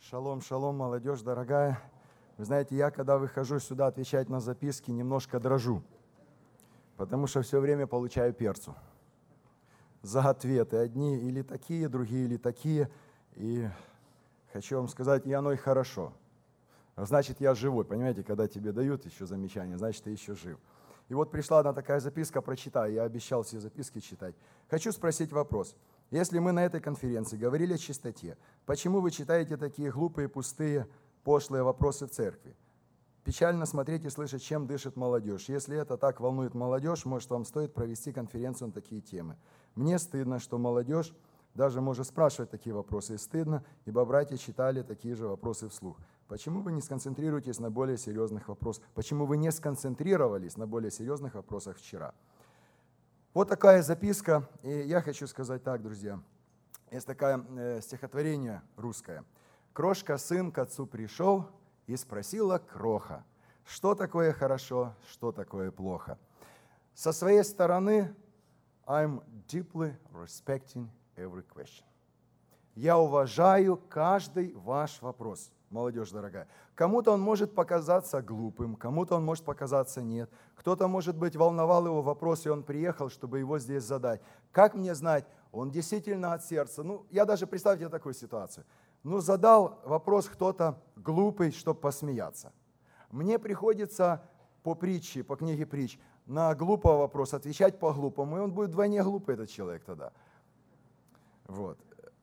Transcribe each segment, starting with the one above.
Шалом, шалом, молодежь дорогая. Вы знаете, я когда выхожу сюда отвечать на записки, немножко дрожу, потому что все время получаю перцу за ответы. Одни или такие, другие или такие. И хочу вам сказать, и оно и хорошо. Значит, я живой, понимаете, когда тебе дают еще замечания, значит, ты еще жив. И вот пришла одна такая записка, прочитаю, я обещал все записки читать. Хочу спросить вопрос. Если мы на этой конференции говорили о чистоте, почему вы читаете такие глупые, пустые, пошлые вопросы в церкви? Печально смотреть и слышать, чем дышит молодежь. Если это так волнует молодежь, может, вам стоит провести конференцию на такие темы. Мне стыдно, что молодежь даже может спрашивать такие вопросы. И стыдно, ибо братья читали такие же вопросы вслух. Почему вы не сконцентрируетесь на более серьезных вопросах? Почему вы не сконцентрировались на более серьезных вопросах вчера? Вот такая записка, и я хочу сказать так, друзья. Есть такое стихотворение русское. «Крошка сын к отцу пришел и спросила кроха, что такое хорошо, что такое плохо». Со своей стороны, I'm deeply respecting every question. Я уважаю каждый ваш вопрос, молодежь дорогая. Кому-то он может показаться глупым, кому-то он может показаться нет. Кто-то, может быть, волновал его вопрос, и он приехал, чтобы его здесь задать. Как мне знать, он действительно от сердца? Я даже, представьте такую ситуацию. Задал вопрос кто-то глупый, чтобы посмеяться. Мне приходится по притче, по книге притч, на глупый вопрос отвечать по-глупому, и он будет вдвойне глупый, этот человек тогда. Вот.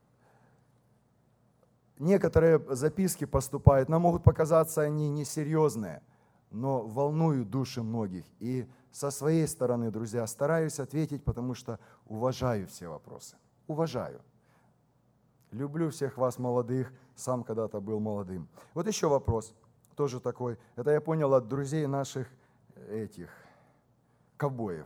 Некоторые записки поступают, нам могут показаться они несерьезные, но волнуют души многих. И со своей стороны, друзья, стараюсь ответить, потому что уважаю все вопросы. Уважаю. Люблю всех вас, молодых, сам когда-то был молодым. Вот еще вопрос, тоже такой. Это я понял от друзей наших ковбоев.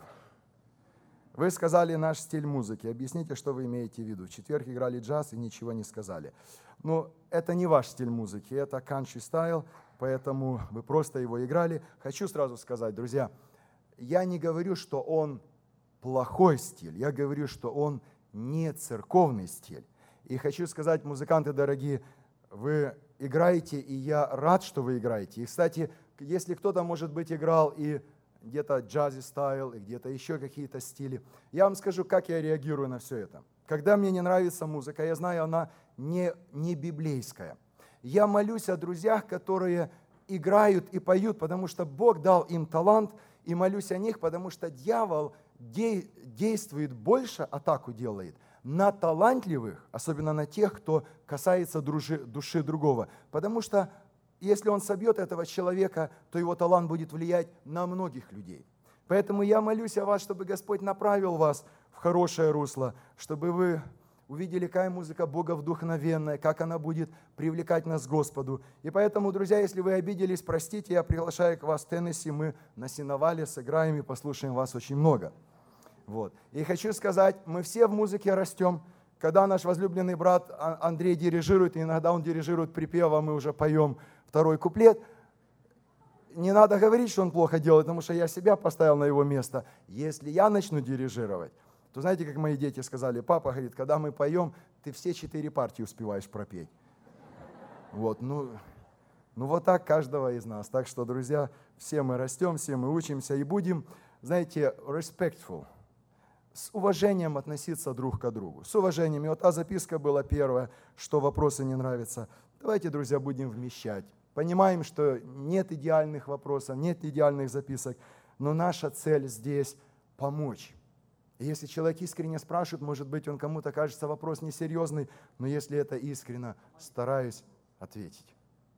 Вы сказали наш стиль музыки. Объясните, что вы имеете в виду. В четверг играли джаз и ничего не сказали. Это не ваш стиль музыки, это country style, поэтому вы просто его играли. Хочу сразу сказать, друзья, я не говорю, что он плохой стиль, я говорю, что он не церковный стиль. И хочу сказать, музыканты дорогие, вы играете, и я рад, что вы играете. И, кстати, если кто-то, может быть, играл и где-то джази стайл, и где-то еще какие-то стили, я вам скажу, как я реагирую на все это. Когда мне не нравится музыка, я знаю, она не библейская. Я молюсь о друзьях, которые играют и поют, потому что Бог дал им талант, и молюсь о них, потому что дьявол действует больше, атаку делает, на талантливых, особенно на тех, кто касается души другого. Потому что если он собьет этого человека, то его талант будет влиять на многих людей. Поэтому я молюсь о вас, чтобы Господь направил вас в хорошее русло, чтобы вы увидели, какая музыка Бога вдохновенная, как она будет привлекать нас к Господу. И поэтому, друзья, если вы обиделись, простите, я приглашаю к вас в Теннесси, мы на сеновале сыграем и послушаем вас очень много. Вот. И хочу сказать, мы все в музыке растем. Когда наш возлюбленный брат Андрей дирижирует, и иногда он дирижирует припев, а мы уже поем второй куплет, не надо говорить, что он плохо делает, потому что я себя поставил на его место. Если я начну дирижировать, то знаете, как мои дети сказали, папа говорит, когда мы поем, ты все 4 партии успеваешь пропеть. Вот, вот так каждого из нас. Так что, друзья, все мы растем, все мы учимся и будем, знаете, respectful, с уважением относиться друг к другу. С уважением. И вот та записка была первая, что вопросы не нравятся. Давайте, друзья, будем вмещать. Понимаем, что нет идеальных вопросов, нет идеальных записок, но наша цель здесь – помочь. И если человек искренне спрашивает, может быть, он кому-то кажется вопрос несерьезный, но если это искренне, стараюсь ответить.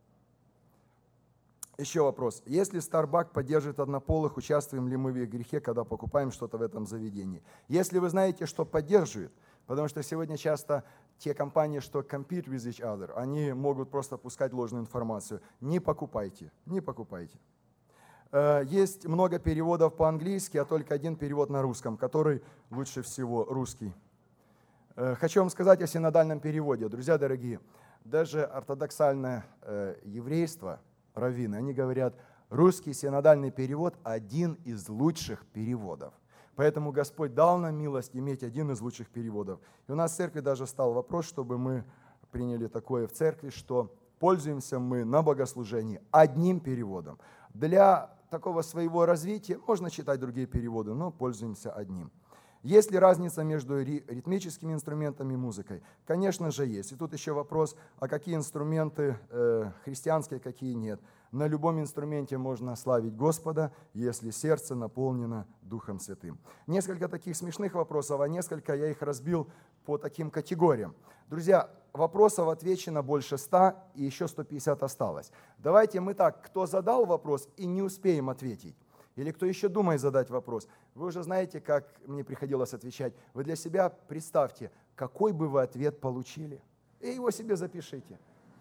Еще вопрос. Если Starbucks поддерживает однополых, участвуем ли мы в их грехе, когда покупаем что-то в этом заведении? Если вы знаете, что поддерживает, потому что сегодня часто те компании, что compete with each other, они могут просто пускать ложную информацию. Не покупайте, не покупайте. Есть много переводов по-английски, а только один перевод на русском, который лучше всего русский. Хочу вам сказать о синодальном переводе. Друзья дорогие, даже ортодоксальное еврейство, раввины, они говорят, русский синодальный перевод один из лучших переводов. Поэтому Господь дал нам милость иметь один из лучших переводов. И у нас в церкви даже стал вопрос, чтобы мы приняли такое в церкви, что пользуемся мы на богослужении одним переводом. Для такого своего развития можно читать другие переводы, но пользуемся одним. Есть ли разница между ритмическими инструментами и музыкой? Конечно же есть. И тут еще вопрос, а какие инструменты христианские, какие нет. На любом инструменте можно славить Господа, если сердце наполнено Духом Святым. Несколько таких смешных вопросов, а несколько я их разбил по таким категориям. Друзья, вопросов отвечено больше 100, и еще 150 осталось. Давайте мы так, кто задал вопрос и не успеем ответить, или кто еще думает задать вопрос, вы уже знаете, как мне приходилось отвечать. Вы для себя представьте, какой бы вы ответ получили, и его себе запишите.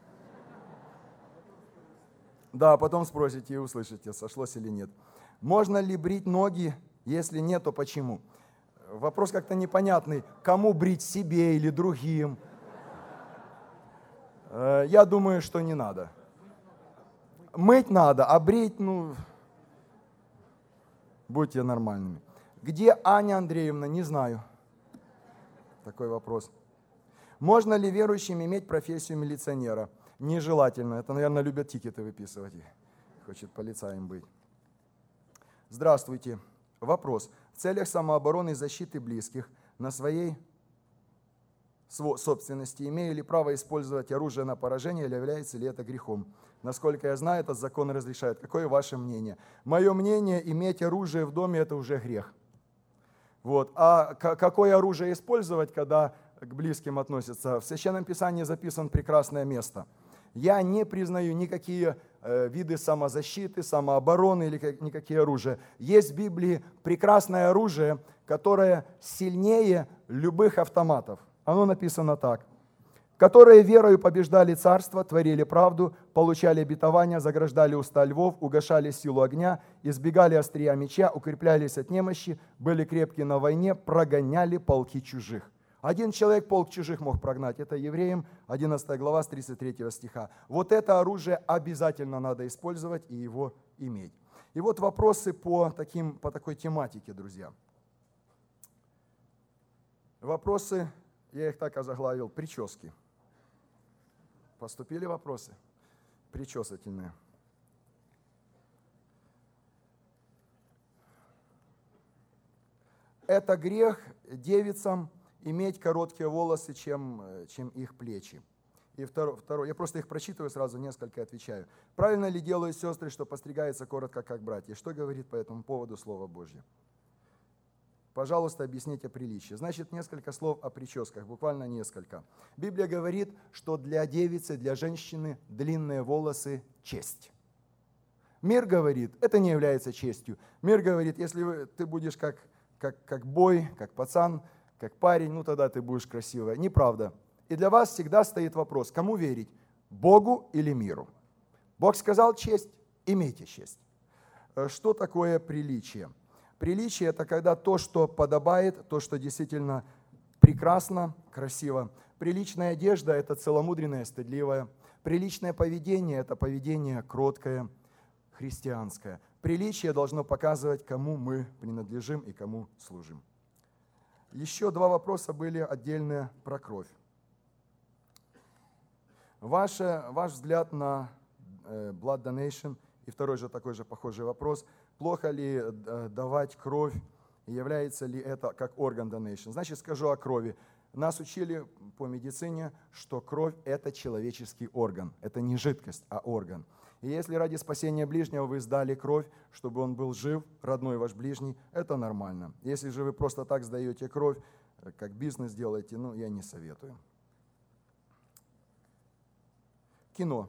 Да, потом спросите и услышите, сошлось или нет. Можно ли брить ноги? Если нет, то почему? Вопрос как-то непонятный. Кому брить, себе или другим? Я думаю, что не надо. Мыть надо, а брить, будьте нормальными. Где Аня Андреевна? Не знаю. Такой вопрос. Можно ли верующим иметь профессию милиционера? Нежелательно. Это, наверное, любят тикеты выписывать. Хочет полицаем быть. Здравствуйте. Вопрос. В целях самообороны и защиты близких на своей собственности имею ли право использовать оружие на поражение или является ли это грехом? Насколько я знаю, этот закон разрешает. Какое ваше мнение? Мое мнение, иметь оружие в доме – это уже грех. Вот. А какое оружие использовать, когда к близким относятся? В Священном Писании записано прекрасное место. Я не признаю никакие виды самозащиты, самообороны или никакие оружия. Есть в Библии прекрасное оружие, которое сильнее любых автоматов. Оно написано так. Которые верою побеждали царство, творили правду, получали обетования, заграждали уста львов, угашали силу огня, избегали острия меча, укреплялись от немощи, были крепки на войне, прогоняли полки чужих. Один человек полк чужих мог прогнать. Это Евреям, 11 глава, с 33 стиха. Вот это оружие обязательно надо использовать и его иметь. И вот вопросы по такой тематике, друзья. Вопросы, я их так озаглавил, прически. Поступили вопросы? Причесательные. Это грех девицам иметь короткие волосы, чем их плечи. И второе, я просто их прочитываю сразу, несколько отвечаю. Правильно ли делают сестры, что постригаются коротко, как братья? Что говорит по этому поводу Слово Божье? Пожалуйста, объясните приличие. Значит, несколько слов о прическах, буквально несколько. Библия говорит, что для девицы, для женщины длинные волосы – честь. Мир говорит, это не является честью. Мир говорит, если ты будешь как бой, как пацан, как парень, тогда ты будешь красивая. Неправда. И для вас всегда стоит вопрос, кому верить, Богу или миру? Бог сказал честь, имейте честь. Что такое приличие? Приличие – это когда то, что подобает, то, что действительно прекрасно, красиво. Приличная одежда – это целомудренная, стыдливая. Приличное поведение – это поведение кроткое, христианское. Приличие должно показывать, кому мы принадлежим и кому служим. Еще два вопроса были отдельные про кровь. Ваш взгляд на blood donation и второй же такой же похожий вопрос. Плохо ли давать кровь, является ли это как орган donation? Значит, скажу о крови. Нас учили по медицине, что кровь – это человеческий орган. Это не жидкость, а орган. И если ради спасения ближнего вы сдали кровь, чтобы он был жив, родной ваш ближний, это нормально. Если же вы просто так сдаете кровь, как бизнес делаете, я не советую. Кино.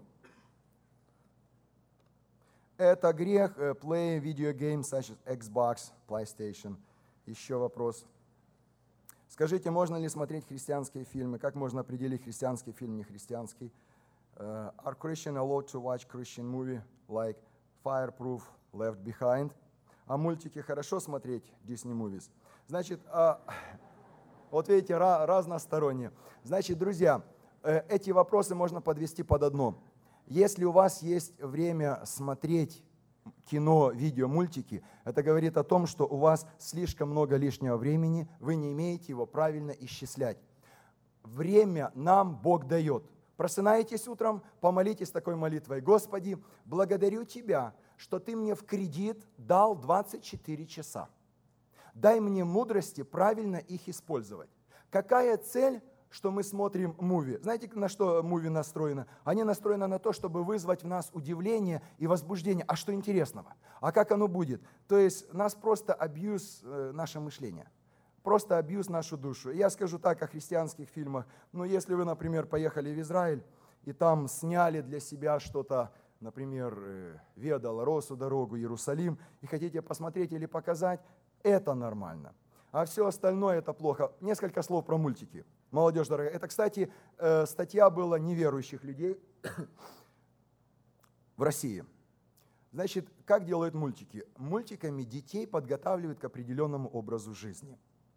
Это грех play video games such as Xbox, PlayStation. Еще вопрос. Скажите, можно ли смотреть христианские фильмы? Как можно определить христианский фильм, не христианский? Are Christians allowed to watch Christian movie like Fireproof, Left Behind? А мультики хорошо смотреть, Disney movies? Значит, вот видите, разносторонние. Значит, друзья, эти вопросы можно подвести под одно. Если у вас есть время смотреть кино, видео, мультики, это говорит о том, что у вас слишком много лишнего времени, вы не имеете его правильно исчислять. Время нам Бог дает. Просынаетесь утром, помолитесь такой молитвой: Господи, благодарю Тебя, что Ты мне в кредит дал 24 часа. Дай мне мудрости правильно их использовать. Какая цель, что мы смотрим муви? Знаете, на что муви настроены? Они настроены на то, чтобы вызвать в нас удивление и возбуждение. А что интересного? А как оно будет? То есть нас просто абьюз наше мышление. Просто абьюз нашу душу. Я скажу так о христианских фильмах. Ну, если вы, например, поехали в Израиль, и там сняли для себя что-то, например, «Виа Долоросу», дорогу, Иерусалим, и хотите посмотреть или показать, это нормально. А все остальное это плохо. Несколько слов про мультики. Молодежь дорогая. Это, кстати, статья была неверующих людей в России. Значит, как делают мультики? Мультиками детей подготавливают к определенному образу жизни.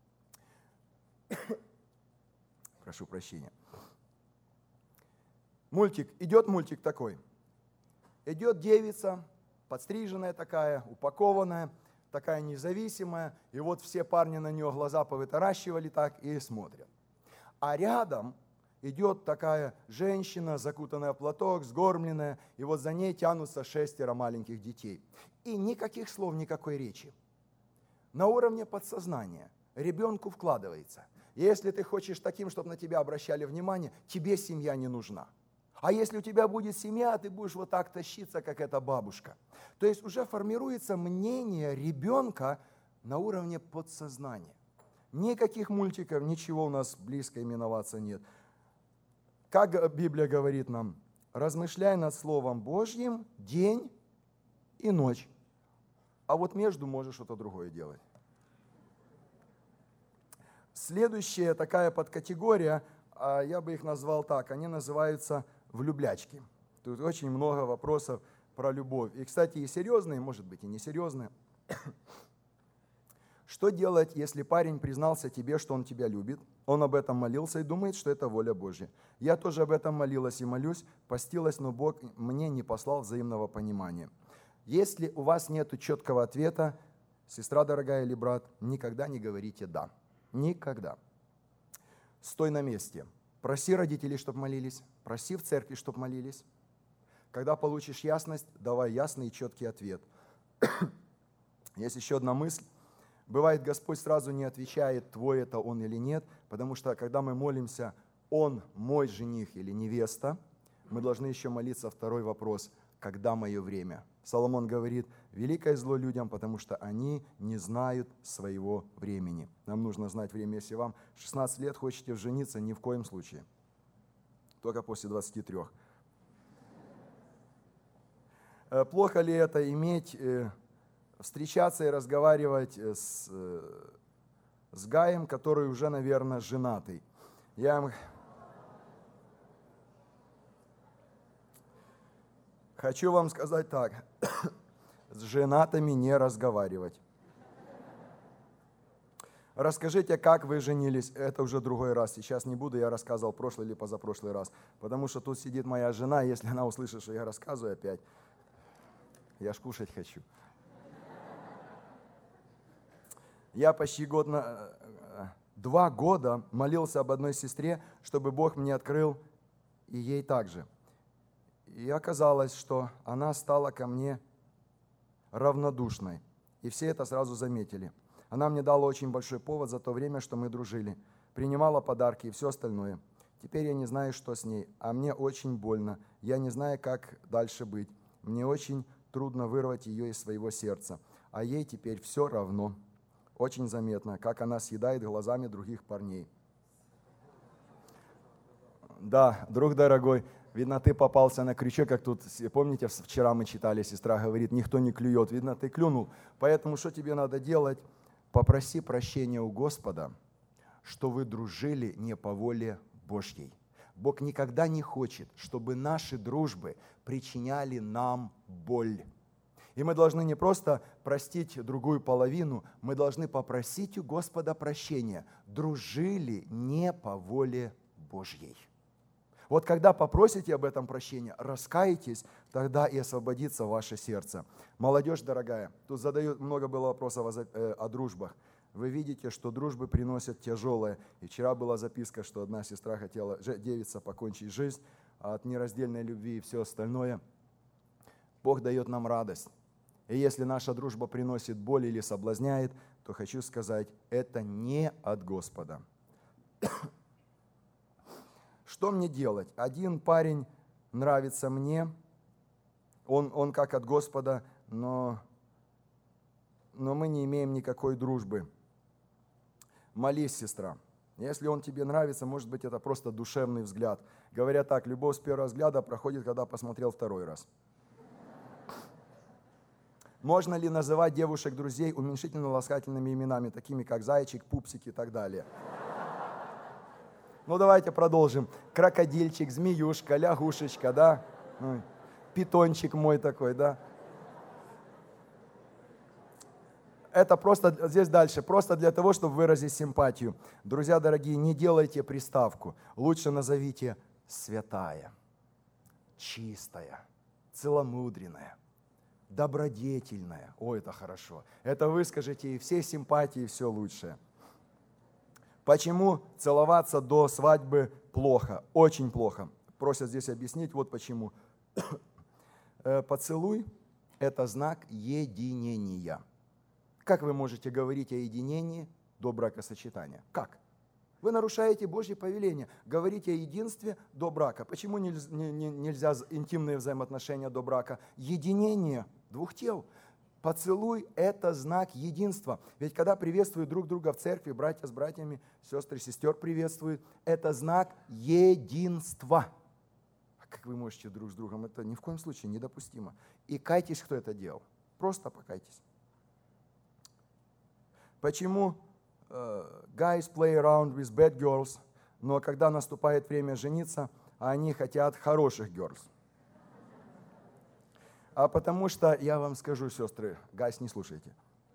Прошу прощения. Идет мультик такой. Идет девица, подстриженная такая, упакованная, такая независимая. И вот все парни на нее глаза повытаращивали так и смотрят. А рядом идет такая женщина, закутанная в платок, сгорбленная, и вот за ней тянутся 6 маленьких детей. И никаких слов, никакой речи. На уровне подсознания ребенку вкладывается: если ты хочешь таким, чтобы на тебя обращали внимание, тебе семья не нужна. А если у тебя будет семья, ты будешь вот так тащиться, как эта бабушка. То есть уже формируется мнение ребенка на уровне подсознания. Никаких мультиков, ничего у нас близко именоваться нет. Как Библия говорит нам: размышляй над Словом Божьим день и ночь. А вот между можешь что-то другое делать. Следующая такая подкатегория, я бы их назвал так, они называются влюблячки. Тут очень много вопросов про любовь. И, кстати, и серьезные, может быть, и несерьезные. Что делать, если парень признался тебе, что он тебя любит, он об этом молился и думает, что это воля Божья? Я тоже об этом молилась и молюсь, постилась, но Бог мне не послал взаимного понимания. Если у вас нет четкого ответа, сестра дорогая или брат, никогда не говорите «да». Никогда. Стой на месте. Проси родителей, чтобы молились. Проси в церкви, чтобы молились. Когда получишь ясность, давай ясный и четкий ответ. Есть еще одна мысль. Бывает, Господь сразу не отвечает, твой это он или нет, потому что, когда мы молимся, он мой жених или невеста, мы должны еще молиться второй вопрос: когда мое время? Соломон говорит: великое зло людям, потому что они не знают своего времени. Нам нужно знать время. Если вам 16 лет хотите жениться, ни в коем случае. Только после 23. Плохо ли это иметь, встречаться и разговаривать с Гаем, который уже, наверное, женатый? Я хочу вам сказать так: с женатыми не разговаривать. Расскажите, как вы женились. Это уже другой раз. Сейчас не буду, я рассказывал прошлый или позапрошлый раз. Потому что тут сидит моя жена, если она услышит, что я рассказываю опять, я ж кушать хочу. Я почти 2 года молился об одной сестре, чтобы Бог мне открыл и ей также. И оказалось, что она стала ко мне равнодушной. И все это сразу заметили. Она мне дала очень большой повод за то время, что мы дружили. Принимала подарки и все остальное. Теперь я не знаю, что с ней, а мне очень больно. Я не знаю, как дальше быть. Мне очень трудно вырвать ее из своего сердца. А ей теперь все равно. Очень заметно, как она съедает глазами других парней. Да, друг дорогой, видно, ты попался на крючок, как тут, помните, вчера мы читали, сестра говорит, никто не клюет. Видно, ты клюнул. Поэтому что тебе надо делать? Попроси прощения у Господа, что вы дружили не по воле Божьей. Бог никогда не хочет, чтобы наши дружбы причиняли нам боль. И мы должны не просто простить другую половину, мы должны попросить у Господа прощения. Дружили не по воле Божьей. Вот когда попросите об этом прощения, раскаетесь, тогда и освободится ваше сердце. Молодежь дорогая, тут задают много было вопросов о дружбах. Вы видите, что дружбы приносят тяжелое. И вчера была записка, что одна сестра хотела, девица, покончить жизнь, от нераздельной любви и все остальное. Бог дает нам радость. И если наша дружба приносит боль или соблазняет, то хочу сказать, это не от Господа. Что мне делать? Один парень нравится мне, он как от Господа, но мы не имеем никакой дружбы. Молись, сестра. Если он тебе нравится, может быть, это просто душевный взгляд. Говорят так, любовь с первого взгляда проходит, когда посмотрел второй раз. Можно ли называть девушек-друзей уменьшительно-ласкательными именами, такими как зайчик, пупсик и так далее? Ну, давайте продолжим. Крокодильчик, змеюшка, лягушечка, да? Питончик мой такой, да? Это просто, здесь дальше, просто для того, чтобы выразить симпатию. Друзья дорогие, не делайте приставку. Лучше назовите святая, чистая, целомудренная, добродетельная. О, это хорошо. Это вы скажете и все симпатии, и все лучшее. Почему целоваться до свадьбы плохо? Очень плохо. Просят здесь объяснить, вот почему. Поцелуй – это знак единения. Как вы можете говорить о единении до бракосочетания? Как? Вы нарушаете Божье повеление. Говорите о единстве до брака. Почему нельзя интимные взаимоотношения до брака? Единение двух тел. Поцелуй – это знак единства. Ведь когда приветствуют друг друга в церкви, братья с братьями, сестры, сестер приветствуют, это знак единства. А как вы можете друг с другом? Это ни в коем случае недопустимо. И кайтесь, кто это делал. Просто покайтесь. Почему guys play around with bad girls, но когда наступает время жениться, они хотят хороших girls? А потому что, я вам скажу, сестры, guys, не слушайте.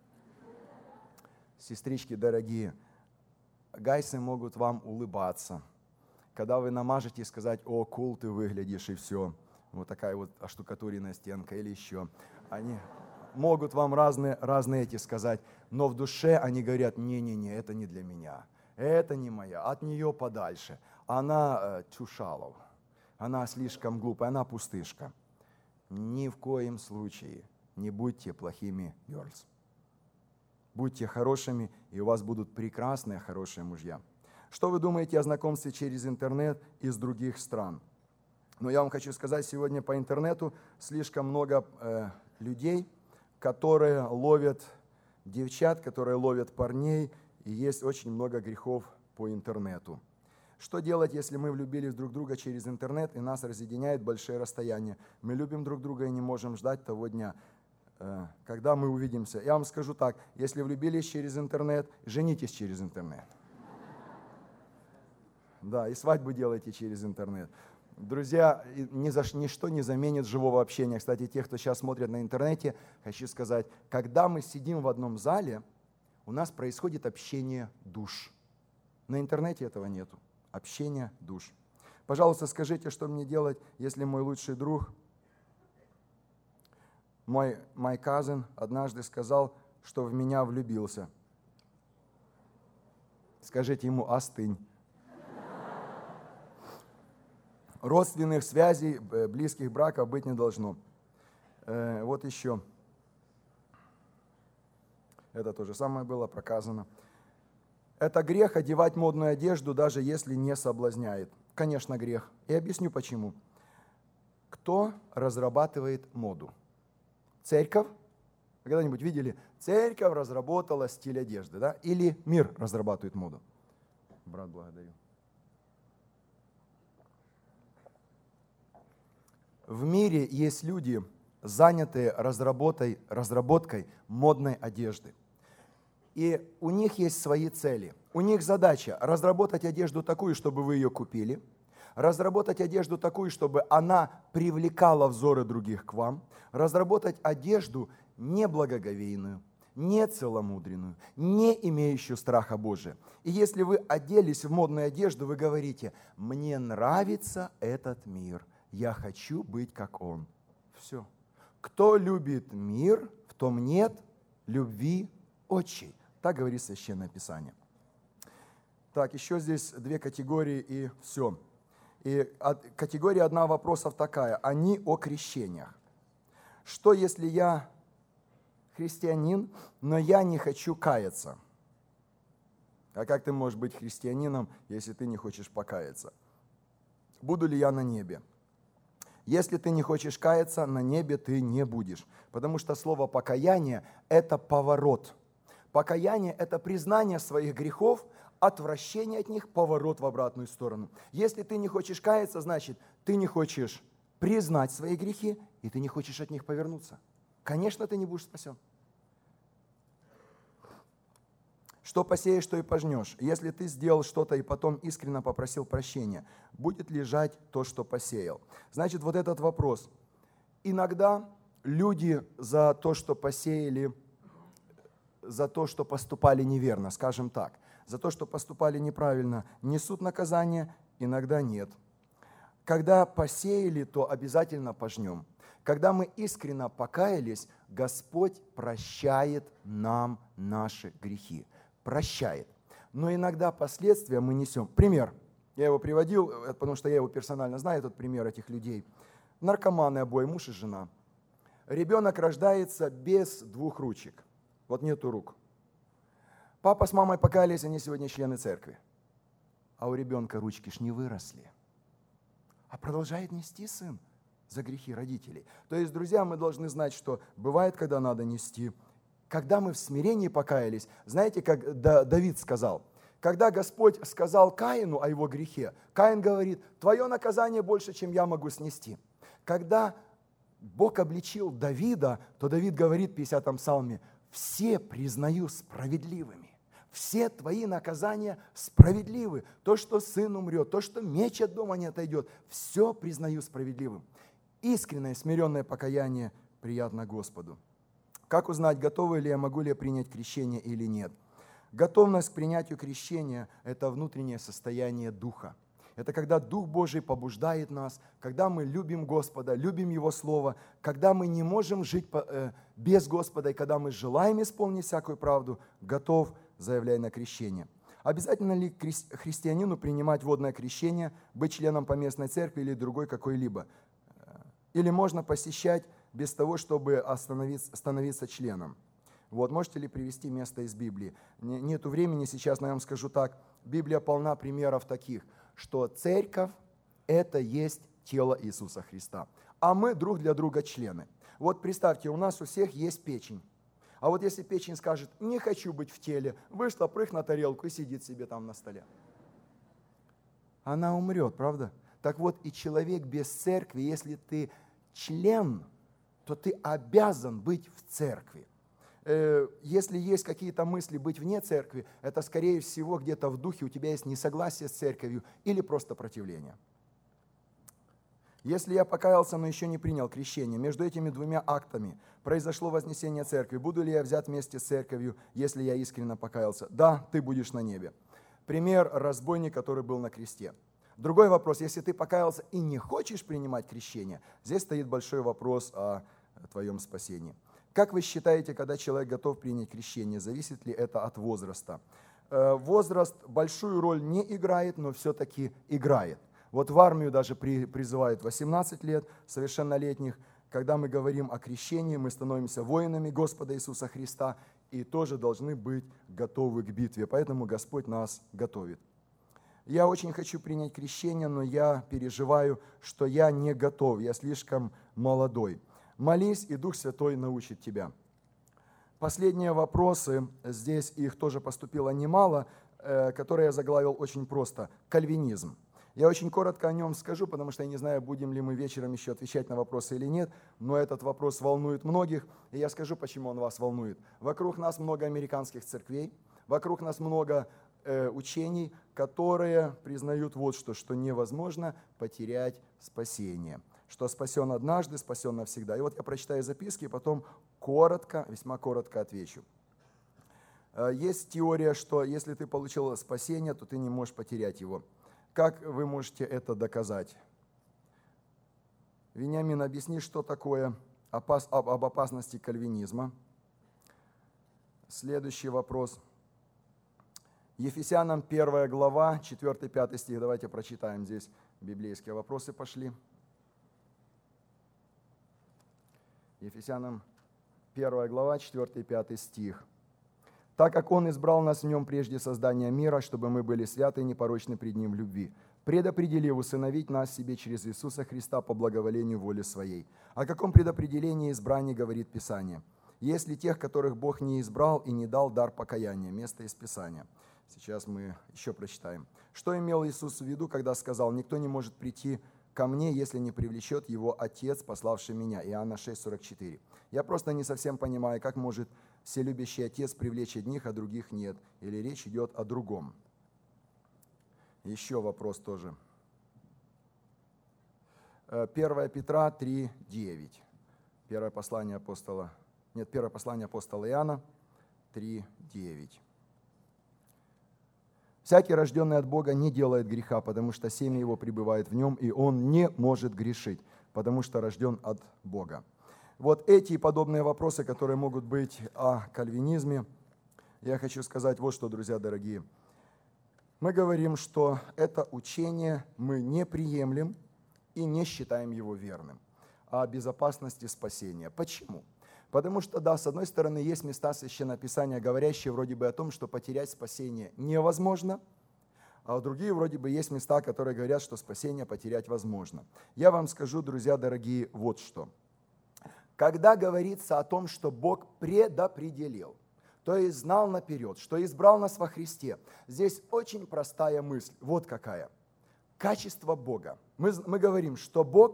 Сестрички дорогие, гайсы могут вам улыбаться. Когда вы намажете и сказать, о, cool ты выглядишь, и все. Вот такая вот оштукатуренная стенка или еще. Они могут вам разные эти сказать, но в душе они говорят, не-не-не, это не для меня, это не моя, от нее подальше. Она too shallow, она слишком глупая, она пустышка. Ни в коем случае не будьте плохими girls. Будьте хорошими, и у вас будут прекрасные, хорошие мужья. Что вы думаете о знакомстве через интернет из других стран? Но я вам хочу сказать, сегодня по интернету слишком много людей, которые ловят девчат, которые ловят парней, и есть очень много грехов по интернету. Что делать, если мы влюбились друг в друга через интернет, и нас разъединяет большие расстояния? Мы любим друг друга и не можем ждать того дня, когда мы увидимся. Я вам скажу так, если влюбились через интернет, женитесь через интернет. Да, и свадьбу делайте через интернет. Друзья, ничто не заменит живого общения. Кстати, те, кто сейчас смотрит на интернете, хочу сказать, когда мы сидим в одном зале, у нас происходит общение душ. На интернете этого нету. Общение душ. Пожалуйста, скажите, что мне делать, если мой лучший друг, мой cousin, однажды сказал, что в меня влюбился. Скажите ему, остынь. Родственных связей, близких браков быть не должно. Вот еще. Это то же самое было проказано. Это грех одевать модную одежду, даже если не соблазняет. Конечно, грех. И объясню почему. Кто разрабатывает моду? Церковь? Вы когда-нибудь видели? Церковь разработала стиль одежды, да? Или мир разрабатывает моду? Брат, благодарю. В мире есть люди, занятые разработкой модной одежды. И у них есть свои цели. У них задача разработать одежду такую, чтобы вы ее купили, разработать одежду такую, чтобы она привлекала взоры других к вам, разработать одежду неблагоговейную, не целомудренную, не имеющую страха Божия. И если вы оделись в модную одежду, вы говорите, мне нравится этот мир, я хочу быть как он. Все. Кто любит мир, в том нет любви отчей. Так говорит Священное Писание. Так, еще здесь две категории и все. И категория одна вопросов такая, они о крещениях. Что если я христианин, но я не хочу каяться? А как ты можешь быть христианином, если ты не хочешь покаяться? Буду ли я на небе? Если ты не хочешь каяться, на небе ты не будешь. Потому что слово покаяние – это поворот. Покаяние – это признание своих грехов, отвращение от них, поворот в обратную сторону. Если ты не хочешь каяться, значит, ты не хочешь признать свои грехи, и ты не хочешь от них повернуться. Конечно, ты не будешь спасен. Что посеешь, то и пожнешь. Если ты сделал что-то и потом искренне попросил прощения, будет лежать то, что посеял. Значит, вот этот вопрос. Иногда люди за то, что посеяли, за то, что поступали неверно, скажем так, за то, что поступали неправильно, несут наказание, иногда нет. Когда посеяли, то обязательно пожнем. Когда мы искренне покаялись, Господь прощает нам наши грехи. Прощает. Но иногда последствия мы несем. Пример. Я его приводил, потому что я его персонально знаю, этот пример этих людей. Наркоманы обои, муж и жена. Ребенок рождается без двух ручек. Вот нету рук. Папа с мамой покаялись, они сегодня члены церкви. А у ребенка ручки ж не выросли. А продолжает нести сын за грехи родителей. То есть, друзья, мы должны знать, что бывает, когда надо нести. Когда мы в смирении покаялись, знаете, как Давид сказал, когда Господь сказал Каину о его грехе, Каин говорит, твое наказание больше, чем я могу снести. Когда Бог обличил Давида, то Давид говорит в 50-м псалме, все признаю справедливыми. Все твои наказания справедливы. То, что сын умрет, то, что меч от дома не отойдет, все признаю справедливым. Искреннее, смиренное покаяние приятно Господу. Как узнать, готовы ли я, могу ли я принять крещение или нет? Готовность к принятию крещения – это внутреннее состояние Духа. Это когда Дух Божий побуждает нас, когда мы любим Господа, любим Его Слово, когда мы не можем жить без Господа, и когда мы желаем исполнить всякую правду, готов, заявляй на крещение. Обязательно ли христианину принимать водное крещение, быть членом поместной церкви или другой какой-либо? Или можно посещать без того, чтобы становиться членом? Вот, можете ли привести место из Библии? Нету времени сейчас, но я вам скажу так. Библия полна примеров таких, что церковь – это есть тело Иисуса Христа, а мы друг для друга члены. Вот представьте, у нас у всех есть печень. А вот если печень скажет, не хочу быть в теле, вышла, прыг на тарелку и сидит себе там на столе. Она умрет, правда? Так вот, и человек без церкви, если ты член, то ты обязан быть в церкви. Если есть какие-то мысли быть вне церкви, это, скорее всего, где-то в духе у тебя есть несогласие с церковью или просто противление. Если я покаялся, но еще не принял крещение, между этими двумя актами произошло вознесение церкви, буду ли я взят вместе с церковью, если я искренне покаялся? Да, ты будешь на небе. Пример – разбойник, который был на кресте. Другой вопрос, если ты покаялся и не хочешь принимать крещение, здесь стоит большой вопрос о твоем спасении. Как вы считаете, когда человек готов принять крещение, зависит ли это от возраста? Возраст большую роль не играет, но все-таки играет. Вот в армию даже призывают 18 лет совершеннолетних. Когда мы говорим о крещении, мы становимся воинами Господа Иисуса Христа и тоже должны быть готовы к битве. Поэтому Господь нас готовит. Я очень хочу принять крещение, но я переживаю, что я не готов, я слишком молодой. Молись, и Дух Святой научит тебя. Последние вопросы, здесь их тоже поступило немало, которые я заглавил очень просто. Кальвинизм. Я очень коротко о нем скажу, потому что я не знаю, будем ли мы вечером еще отвечать на вопросы или нет, но этот вопрос волнует многих, и я скажу, почему он вас волнует. Вокруг нас много американских церквей, вокруг нас много учений, которые признают вот что невозможно потерять спасение. Что спасен однажды, спасен навсегда. И вот я прочитаю записки, и потом коротко, весьма коротко отвечу. Есть теория, что если ты получил спасение, то ты не можешь потерять его. Как вы можете это доказать? Вениамин, объясни, что такое об опасности кальвинизма. Следующий вопрос. Ефесянам 1 глава, 4-5 стих, давайте прочитаем здесь Библейские вопросы пошли. Ефесянам 1 глава, 4 и 5 стих. «Так как Он избрал нас в Нем прежде создания мира, чтобы мы были святы и непорочны пред Ним в любви, предопределив усыновить нас себе через Иисуса Христа по благоволению воли Своей». О каком предопределении и избрании говорит Писание? «Если тех, которых Бог не избрал и не дал дар покаяния». Место из Писания. Сейчас мы еще прочитаем. Что имел Иисус в виду, когда сказал: «Никто не может прийти ко мне, если не привлечет его Отец, пославший меня». Иоанна 6,44. Я просто не совсем понимаю, как может вселюбящий Отец привлечь одних, а других нет. Или речь идет о другом. Еще вопрос тоже. 1 Петра 3,9. Первое послание апостола Иоанна 3,9. «Всякий, рожденный от Бога, не делает греха, потому что семя его пребывает в нем, и он не может грешить, потому что рожден от Бога». Вот эти и подобные вопросы, которые могут быть о кальвинизме, я хочу сказать вот что, друзья дорогие. Мы говорим, что это учение мы не приемлем и не считаем его верным, о безопасности спасения. Почему? Потому что, да, с одной стороны, есть места Священного Писания, говорящие вроде бы о том, что потерять спасение невозможно, а другие вроде бы есть места, которые говорят, что спасение потерять возможно. Я вам скажу, друзья дорогие, вот что. Когда говорится о том, что Бог предопределил, то есть знал наперед, что избрал нас во Христе, здесь очень простая мысль. Вот какая. Качество Бога. Мы говорим, что Бог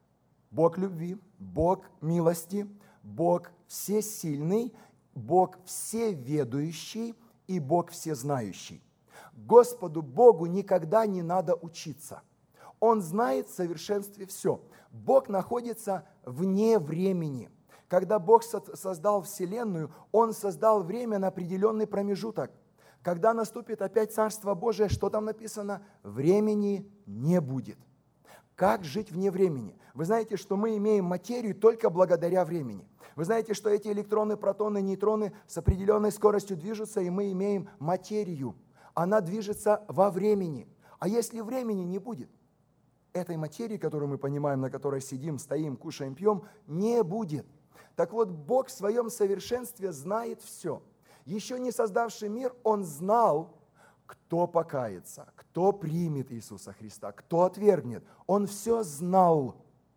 любви, Бог милости, Бог всесильный, Бог всеведущий и Бог всезнающий. Господу Богу никогда не надо учиться. Он знает в совершенстве все. Бог находится вне времени. Когда Бог создал Вселенную, Он создал время на определенный промежуток. Когда наступит опять Царство Божие, что там написано? Времени не будет. Как жить вне времени? Вы знаете, что мы имеем материю только благодаря времени. Вы знаете, что эти электроны, протоны, нейтроны с определенной скоростью движутся, и мы имеем материю. Она движется во времени. А если времени не будет, этой материи, которую мы понимаем, на которой сидим, стоим, кушаем, пьем, не будет. Так вот, Бог в своем совершенстве знает все. Еще не создавший мир, Он знал, кто покается, кто примет Иисуса Христа, кто отвергнет. Он все знал.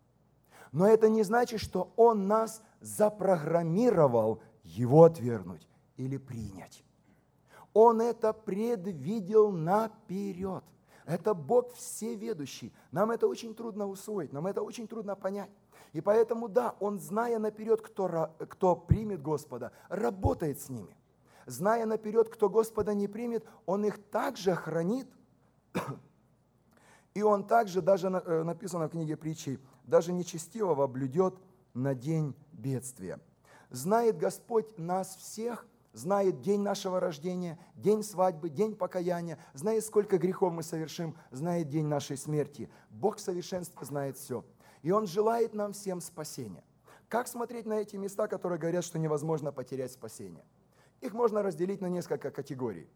Но это не значит, что Он нас запрограммировал Его отвергнуть или принять. Он это предвидел наперед. Это Бог всеведущий. Нам это очень трудно усвоить, нам это очень трудно понять. И поэтому, да, Он, зная наперед, кто примет Господа, работает с ними. Зная наперед, кто Господа не примет, Он их также хранит. И Он также, даже написано в книге Притчей, даже нечестивого блюдет на день бедствия. Знает Господь нас всех, знает день нашего рождения, день свадьбы, день покаяния, знает, сколько грехов мы совершим, знает день нашей смерти. Бог в совершенстве знает все. И Он желает нам всем спасения. Как смотреть на эти места, которые говорят, что невозможно потерять спасение? Их можно разделить на несколько категорий.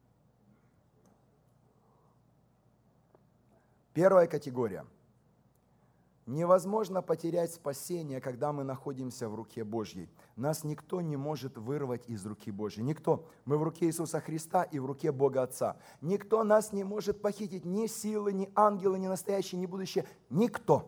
Первая категория. Невозможно потерять спасение, когда мы находимся в руке Божьей. Нас никто не может вырвать из руки Божьей. Никто. Мы в руке Иисуса Христа и в руке Бога Отца. Никто нас не может похитить. Ни силы, ни ангелы, ни настоящее, ни будущее. Никто.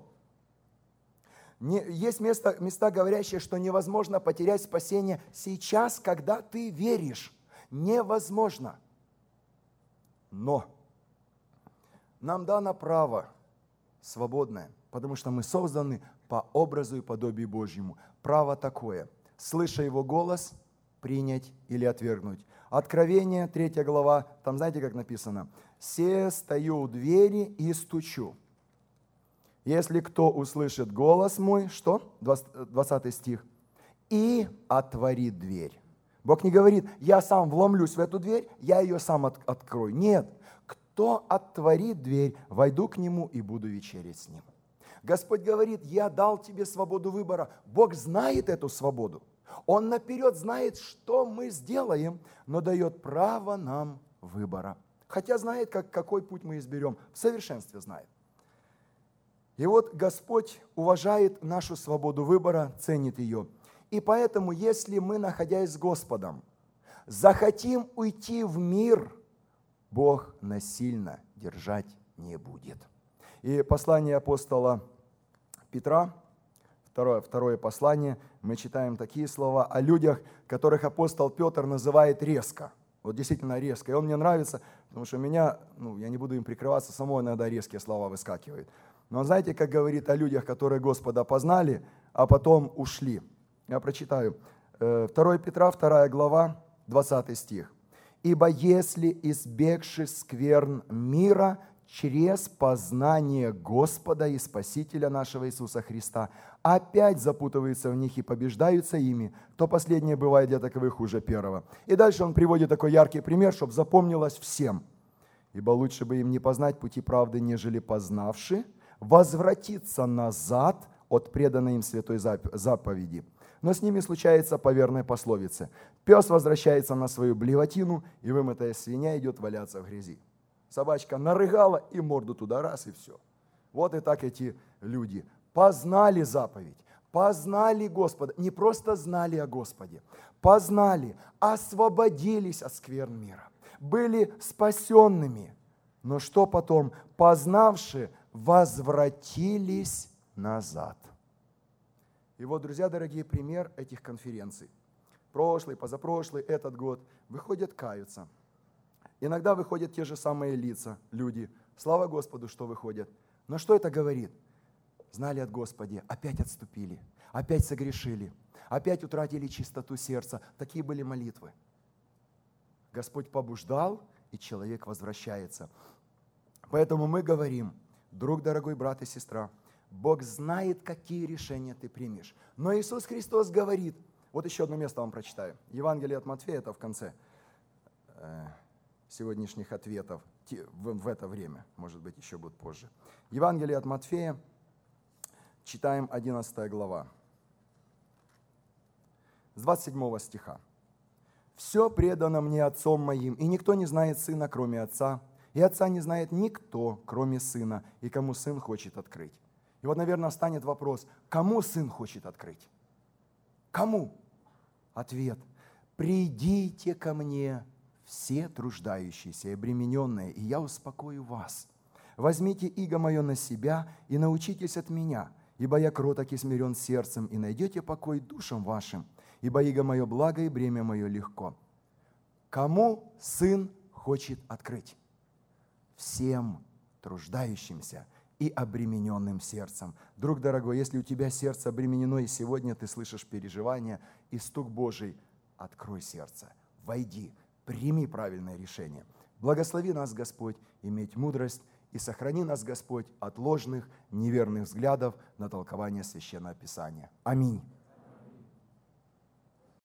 Есть места, говорящие, что невозможно потерять спасение сейчас, когда ты веришь. Невозможно. Но нам дано право свободное, потому что мы созданы по образу и подобию Божьему. Право такое: слыша Его голос, принять или отвергнуть. Откровение, 3 глава, там знаете, как написано? «Се стою у двери и стучу. Если кто услышит голос мой», что? 20 стих, «и отворит дверь». Бог не говорит: я сам вломлюсь в эту дверь, я ее сам открою. Нет. Кто отворит дверь, войду к нему и буду вечерять с ним. Господь говорит: я дал тебе свободу выбора. Бог знает эту свободу. Он наперед знает, что мы сделаем, но дает право нам выбора. Хотя знает, какой путь мы изберем. В совершенстве знает. И вот Господь уважает нашу свободу выбора, ценит ее. И поэтому, если мы, находясь с Господом, захотим уйти в мир, Бог насильно держать не будет. И послание апостола Петра, второе послание, мы читаем такие слова о людях, которых апостол Петр называет резко. Вот действительно резко. И он мне нравится, потому что у меня, я не буду им прикрываться, само иногда резкие слова выскакивают. Но знаете, как говорит о людях, которые Господа познали, а потом ушли. Я прочитаю. 2 Петра, 2 глава, 20 стих. «Ибо если, избегши скверн мира, через познание Господа и Спасителя нашего Иисуса Христа, опять запутываются в них и побеждаются ими, то последнее бывает для таковых хуже первого». И дальше он приводит такой яркий пример, чтобы запомнилось всем. «Ибо лучше бы им не познать пути правды, нежели познавши, возвратиться назад от преданной им святой заповеди. Но с ними случается по верной пословице: пес возвращается на свою блевотину, и вымытая свинья идет валяться в грязи». Собачка нарыгала и морду туда раз, и все. Вот и так эти люди познали заповедь, познали Господа, не просто знали о Господе, познали, освободились от скверн мира, были спасенными. Но что потом? Познавши, возвратились назад. И вот, друзья дорогие, пример этих конференций. Прошлый, позапрошлый, этот год. Выходят, каются. Иногда выходят те же самые лица, люди. Слава Господу, что выходят. Но что это говорит? Знали от Господа, опять отступили, опять согрешили, опять утратили чистоту сердца. Такие были молитвы. Господь побуждал, и человек возвращается. Поэтому мы говорим, друг, дорогой брат и сестра, Бог знает, какие решения ты примешь. Но Иисус Христос говорит, вот еще одно место вам прочитаю. Евангелие от Матфея, это в конце сегодняшних ответов, в это время, может быть, еще будет позже. Евангелие от Матфея, читаем 11 глава, с 27 стиха. «Все предано мне Отцом моим, и никто не знает Сына, кроме Отца, и Отца не знает никто, кроме Сына, и кому Сын хочет открыть». И вот, наверное, встанет вопрос, кому Сын хочет открыть? Кому? Ответ: «Придите ко мне, все труждающиеся и обремененные, и я успокою вас. Возьмите иго мое на себя и научитесь от меня, ибо я кроток и смирен сердцем, и найдете покой душам вашим, ибо иго мое благо и бремя мое легко». Кому Сын хочет открыть? Всем труждающимся и обремененным сердцем. Друг дорогой, если у тебя сердце обременено, и сегодня ты слышишь переживания и стук Божий, открой сердце, войди, прими правильное решение. Благослови нас, Господь, иметь мудрость, и сохрани нас, Господь, от ложных, неверных взглядов на толкование Священного Писания. Аминь.